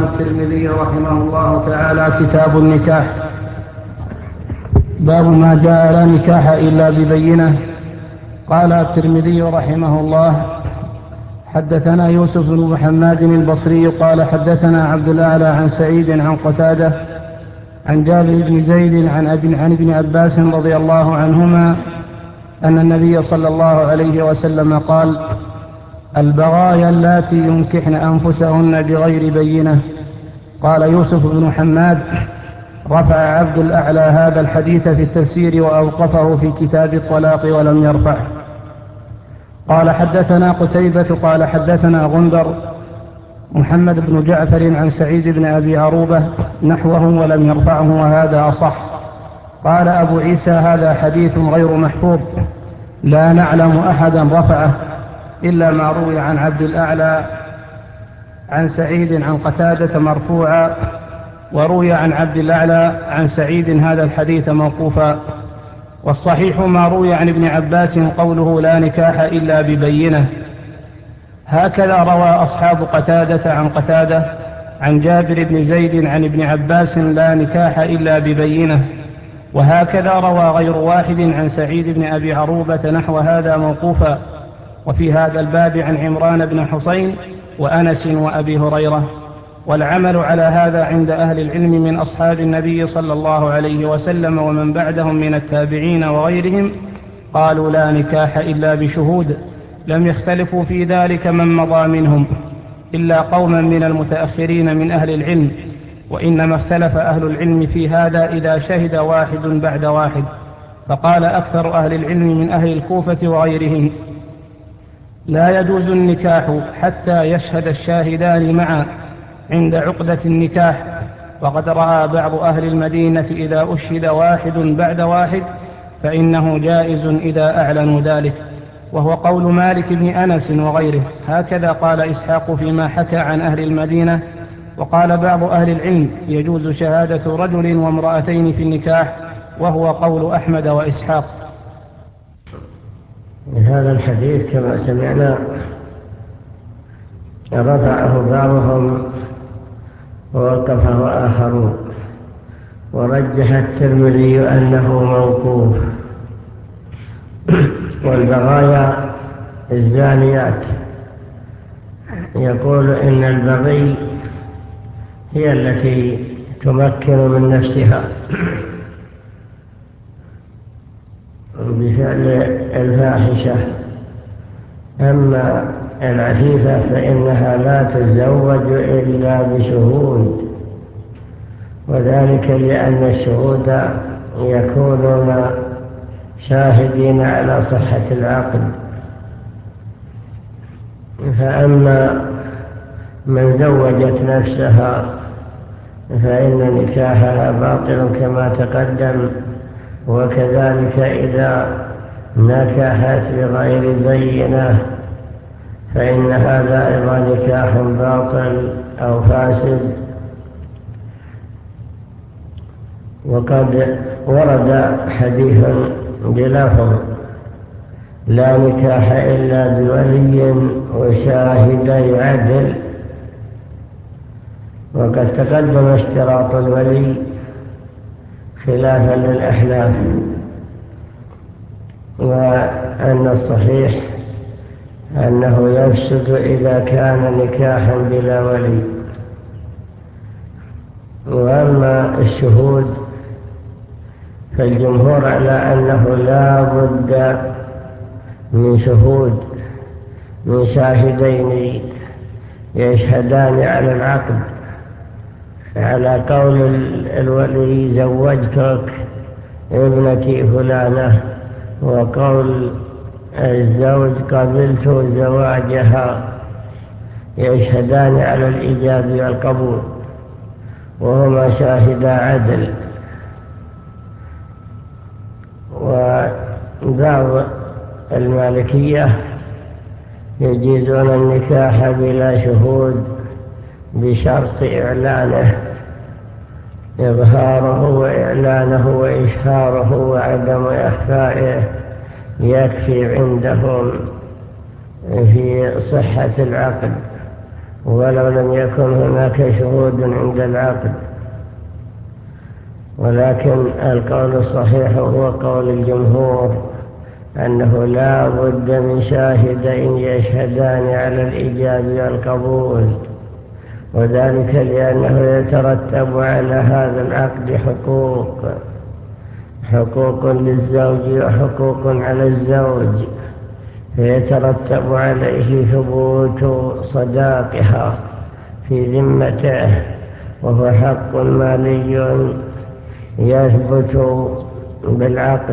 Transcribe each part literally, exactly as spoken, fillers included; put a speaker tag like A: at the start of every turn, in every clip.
A: الترمذي رحمه الله تعالى: كتاب النكاح. باب ما جاء لا نكاح إلا ببينة. قال الترمذي رحمه الله: حدثنا يوسف بن محمد البصري قال حدثنا عبد الأعلى عن سعيد عن قتادة عن جابر بن زيد عن ابن, عن ابن عباس رضي الله عنهما أن النبي صلى الله عليه وسلم قال: البغايا اللاتي ينكحن أنفسهن بغير بينة. قال يوسف بن محمد: رفع عبد الأعلى هذا الحديث في التفسير وأوقفه في كتاب الطلاق ولم يرفعه. قال حدثنا قتيبة قال حدثنا غندر محمد بن جعفر عن سعيد بن أبي عروبة نحوه ولم يرفعه، وهذا أصح. قال أبو عيسى: هذا حديث غير محفوظ، لا نعلم أحدا رفعه إلا ما روي عن عبد الأعلى عن سعيد عن قتادة مرفوعا، وروي عن عبد الأعلى عن سعيد هذا الحديث موقوفا. والصحيح ما روي عن ابن عباس قوله: لا نكاح إلا ببينة. هكذا روى أصحاب قتادة عن قتادة عن جابر بن زيد عن ابن عباس: لا نكاح إلا ببينة. وهكذا روى غير واحد عن سعيد بن أبي عروبة نحو هذا موقوفا. وفي هذا الباب عن عمران بن حسين وأنس وأبي هريرة. والعمل على هذا عند أهل العلم من أصحاب النبي صلى الله عليه وسلم ومن بعدهم من التابعين وغيرهم، قالوا: لا نكاح إلا بشهود. لم يختلفوا في ذلك من مضى منهم إلا قوما من المتأخرين من أهل العلم، وإنما اختلف أهل العلم في هذا إذا شهد واحد بعد واحد. فقال أكثر أهل العلم من أهل الكوفة وغيرهم: لا يجوز النكاح حتى يشهد الشاهدان معا عند عقدة النكاح. وقد رأى بعض أهل المدينة إذا أشهد واحد بعد واحد فإنه جائز إذا أعلنوا ذلك، وهو قول مالك بن أنس وغيره. هكذا قال إسحاق فيما حكى عن أهل المدينة. وقال بعض أهل العلم: يجوز شهادة رجل وامرأتين في النكاح، وهو قول أحمد وإسحاق.
B: هذا الحديث كما سمعنا رفعه بعضهم ووقفه آخرون، ورجح الترمذي أنه موقوف. والبغايا الزانيات يقول إن البغي هي التي تمكن من نفسها بفعل الفاحشة، أما العفيفة فإنها لا تزوج إلا بشهود، وذلك لأن الشهود يكونون شاهدين على صحة العقد. فأما من زوجت نفسها فإن نكاحها باطل كما تقدم، وكذلك إذا نكحت بغير بينة فإن هذا أيضا نكاح باطل أو فاسد. وقد ورد حديث بلفظ: لا نكاح إلا بولي وشاهدي عدل. وقد تقدم اشتراط الولي خلافا للأحناف، وأن الصحيح أنه يفسد إذا كان نكاحا بلا ولي. وأما الشهود فالجمهور على أنه لا بد من شهود، من شاهدين يشهدان على العقد، على قول الولي: زوجتك ابنتي فلانة، وقول الزوج: قبلت زواجها، يشهدان على الإيجاب والقبول، وهما شاهدا عدل. وبعض المالكية يجيزون النكاح بلا شهود بشرط إعلانه، إظهاره وإعلانه وإشهاره وعدم إخفائه يكفي عندهم في صحة العقد. ولو لم يكن هناك شهود عند العقد. ولكن القول الصحيح هو قول الجمهور أنه لا بد من شاهدين يشهدان على الإيجاب والقبول، وذلك لأنه يترتب على هذا العقد حقوق حقوق للزوج وحقوق على الزوج، فيترتب عليه ثبوت صداقها في ذمته، وهو حق مالي يثبت بالعقد.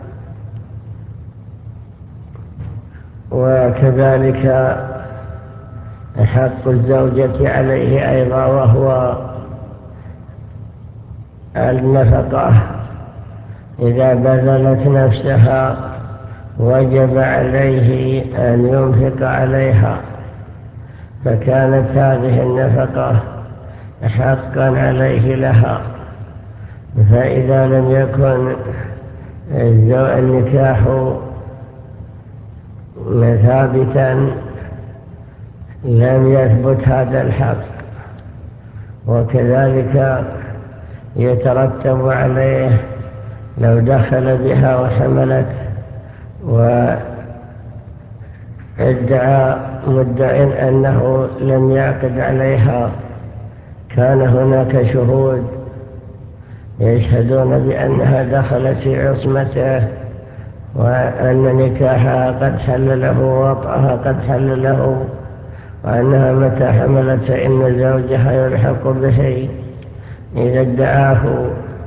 B: وكذلك حق الزوجة عليه أيضا، وهو النفقة. إذا بذلت نفسها وجب عليه أن ينفق عليها، فكانت هذه النفقة حقا عليه لها. فإذا لم يكن النكاح ثابتا لم يثبت هذا الحق. وكذلك يترتب عليه لو دخل بها وحملت وادعى مدعٍ أنه لم يعقد عليها، كان هناك شهود يشهدون بأنها دخلت في عصمته، وأن نكاحها قد حل له ووطئها قد حل له، وأنها متى حملت فإن زوجها يلحق به إذا ادعاه،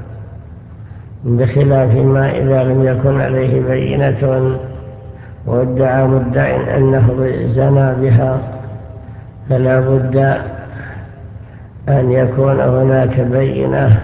B: بخلاف ما إذا لم يكن عليه بينة وادعى مدعٍ أنه زنى بها، فلا بد أن يكون هناك بينة.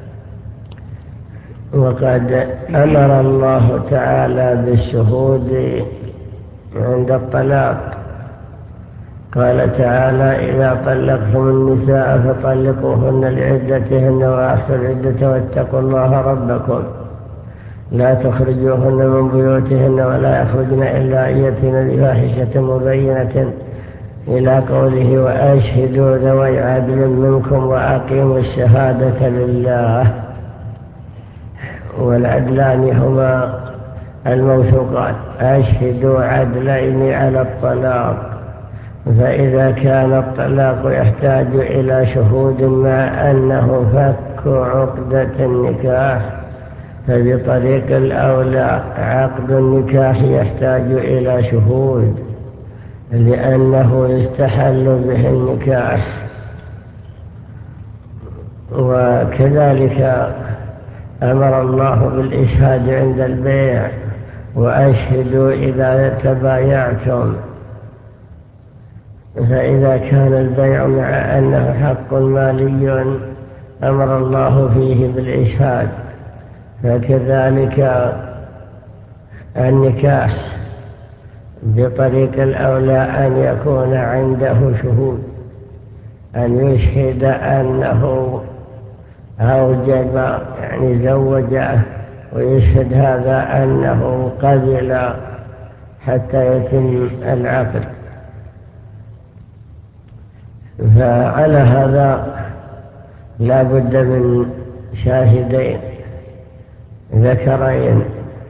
B: وقد أمر الله تعالى بالشهود عند الطلاق. قال تعالى: إذا طلقتم النساء فطلقوهن لعدتهن وأحصوا العدة واتقوا الله ربكم لا تخرجوهن من بيوتهن ولا يخرجن إلا أن يأتين بفاحشة مبينة، إلى قوله: وأشهدوا ذوي عدل منكم وأقيموا الشهادة لله. والعدلان هما الموثوقان، أشهدوا عدلين على الطلاق. فإذا كان الطلاق يحتاج إلى شهود مع أنه فك عقدة النكاح، فبطريق الأولى عقد النكاح يحتاج إلى شهود، لأنه يستحل به النكاح. وكذلك أمر الله بالإشهاد عند البيع: وأشهدوا إذا تبايعتم. فإذا كان البيع مع أنه حق مالي أمر الله فيه بالإشهاد، فكذلك النكاح بطريق الأولى أن يكون عنده شهود، أن يشهد أنه أوجب يعني زوجه، ويشهد هذا أنه قبل حتى يتم العقد. فعلى هذا لا بد من شاهدين ذكرين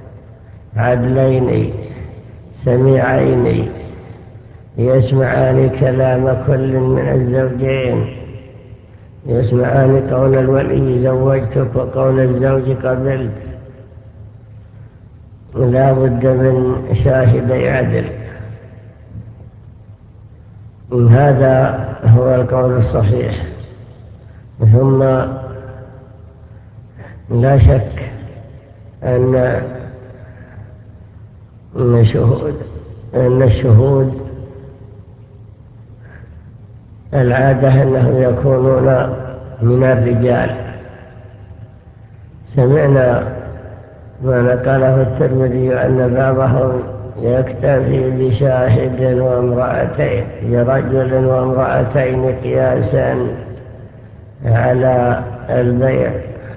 B: عدلين سميعين يسمعان كلام كل من الزوجين، يسمعان قول الولي زوجتك وقول الزوج قبلت. لا بد من شاهدي عدل. هذا هو القول الصحيح. ثم لا شك أن الشهود أن الشهود العادة أنهم يكونون من الرجال. سمعنا ما نقله الترمذي أن بعضهم يكتفي بشاهد وامرأتين، برجل وامرأتين قياسا على البيع.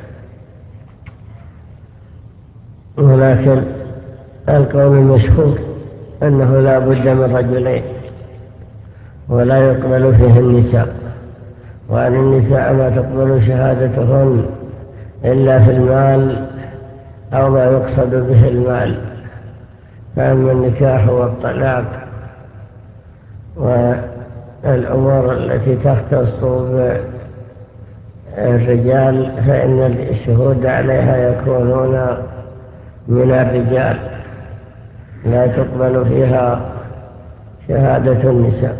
B: ولكن القول المشهور أنه لا بد من رجلين، ولا يقبل فيه النساء، وأن النساء ما تقبل شهادتهن إلا في المال أو ما يقصد به المال. فأما النكاح والطلاق والأمور التي تختص بالرجال فإن الشهود عليها يكونون من الرجال، لا تقبل فيها شهادة النساء.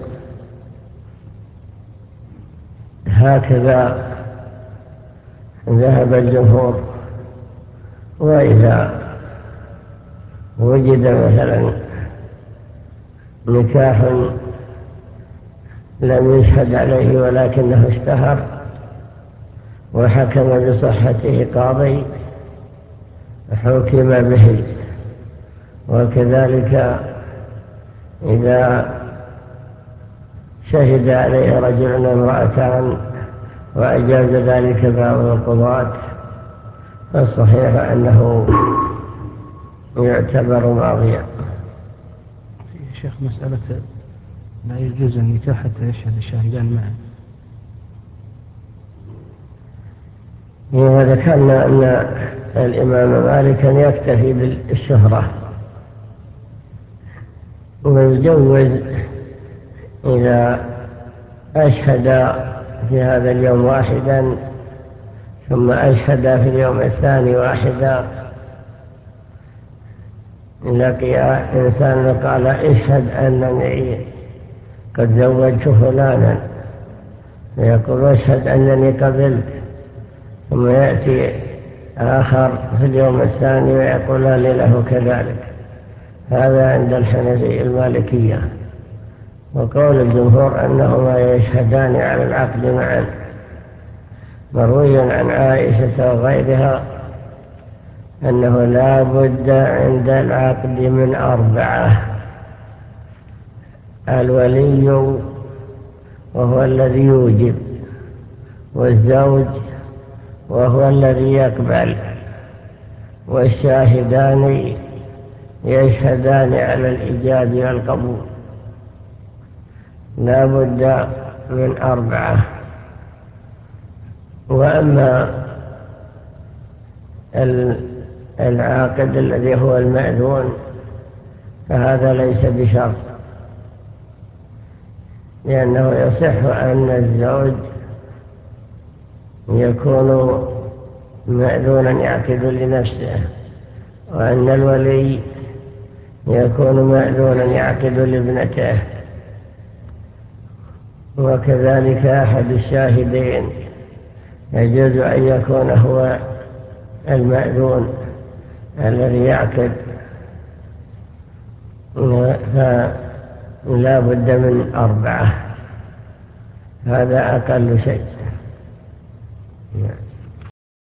B: هكذا ذهب الجمهور. وإذا وجد مثلا نكاح لم يشهد عليه ولكنه اشتهر وحكم بصحته قاضي حكم به. وكذلك إذا شهد عليه رجل وامرأتان وأجاز ذلك بعض القضاة فالصحيح أنه يعتبر ماضيا.
A: يا شيخ مسألة لا يجوز النكاح حتى يشهد الشاهدان معا.
B: وذكرنا أن الإمام مالك يكتفي بالشهرة ويجوز إذا أشهد في هذا اليوم واحدا ثم أشهد في اليوم الثاني واحدا، لقي إنسان قال اشهد أنني قد زوجت فلانا، يقول اشهد أنني قبلت، ثم يأتي آخر في اليوم الثاني ويقولان له كذلك. هذا عند الحنفية المالكية. وقول الجمهور أنهما يشهدان على العقد معا. مروي عن عائشة وغيرها أنه لا بد عند العقد من أربعة: الولي وهو الذي يوجب، والزوج وهو الذي يقبل، والشاهدان يشهدان على الإيجاب والقبول. لا بد من أربعة. وأما العاقد الذي هو المأذون فهذا ليس بشرط، لأنه يصح أن الزوج يكون مأذونا يعقد لنفسه، وأن الولي يكون مأذونا يعقد لابنته، وكذلك أحد الشاهدين يجوز أن يكون هو المأذون الذي يعقد. فلا بد من أربعة، هذا أقل شيء.